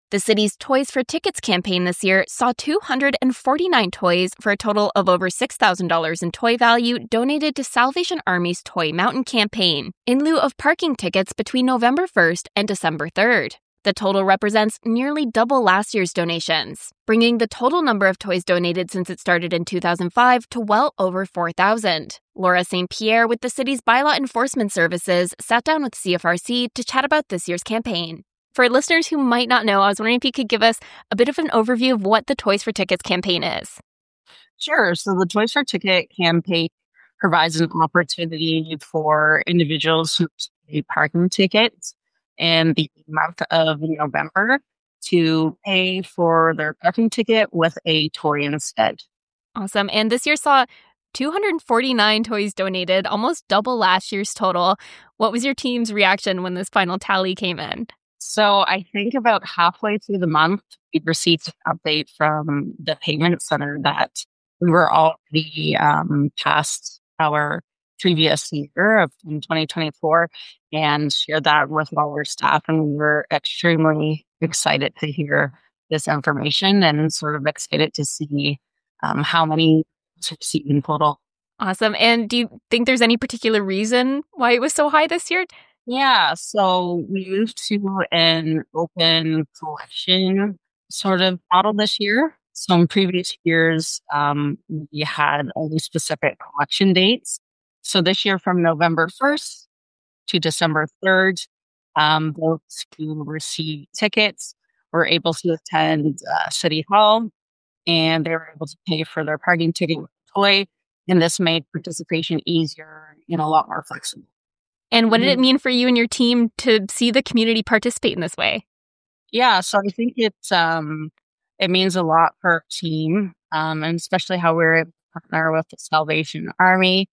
The city's Toys for Tickets campaign this year saw 249 toys for a total of over $6,000 in toy value donated to Salvation Army's Toy Mountain campaign, in lieu of parking tickets between November 1st and December 3rd. The total represents nearly double last year's donations, bringing the total number of toys donated since it started in 2005 to well over 4,000. Laura St. Pierre with the city's bylaw enforcement services sat down with CFRC to chat about this year's campaign. For listeners who might not know, I was wondering if you could give us a bit of an overview of what the Toys for Tickets campaign is. Sure. So the Toys for Ticket campaign provides an opportunity for individuals who pay parking tickets in the month of November to pay for their parking ticket with a toy instead. Awesome. And this year saw 249 toys donated, almost double last year's total. What was your team's reaction when this final tally came in? So I think about halfway through the month, we received an update from the payment center that we were already past our previous year of 2024 and shared that with all our staff. And we were extremely excited to hear this information and sort of excited to see how many received in total. Awesome. And do you think there's any particular reason why it was so high this year? Yeah, so we moved to an open collection sort of model this year. So in previous years, we had only specific collection dates. So this year from November 1st to December 3rd, those who received tickets were able to attend City Hall, and they were able to pay for their parking ticket with a toy. And this made participation easier and a lot more flexible. And what did it mean for you and your team to see the community participate in this way? Yeah, so I think it means a lot for our team, and especially how we're able to partner with the Salvation Army.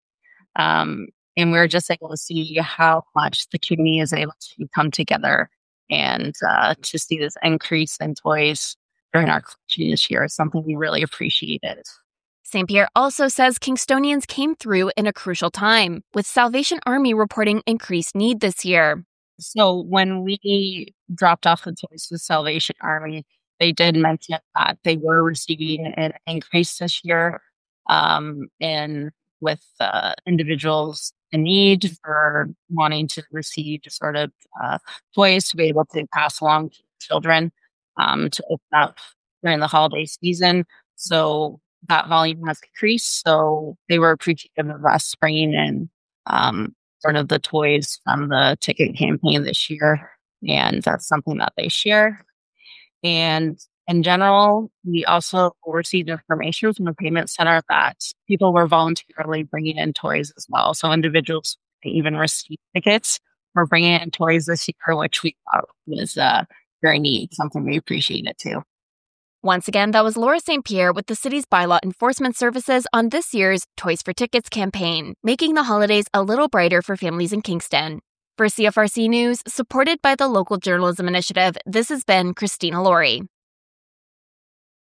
And we're just able to see how much the community is able to come together and to see this increase in toys during our collection this year is something we really appreciated. St. Pierre also says Kingstonians came through in a crucial time, with Salvation Army reporting increased need this year. So when we dropped off the toys to Salvation Army, they did mention that they were receiving an increase this year, and with individuals in need for wanting to receive sort of toys to be able to pass along to children to open up during the holiday season. So that volume has increased. So they were appreciative of us bringing in sort of the toys from the ticket campaign this year. And that's something that they share. And in general, we also received information from the payment center that people were voluntarily bringing in toys as well. So individuals even received tickets were bringing in toys this year, which we thought was very neat, something we appreciated too. Once again, that was Laura St. Pierre with the city's bylaw enforcement services on this year's Toys for Tickets campaign, making the holidays a little brighter for families in Kingston. For CFRC News, supported by the Local Journalism Initiative, this has been Christina Laurie.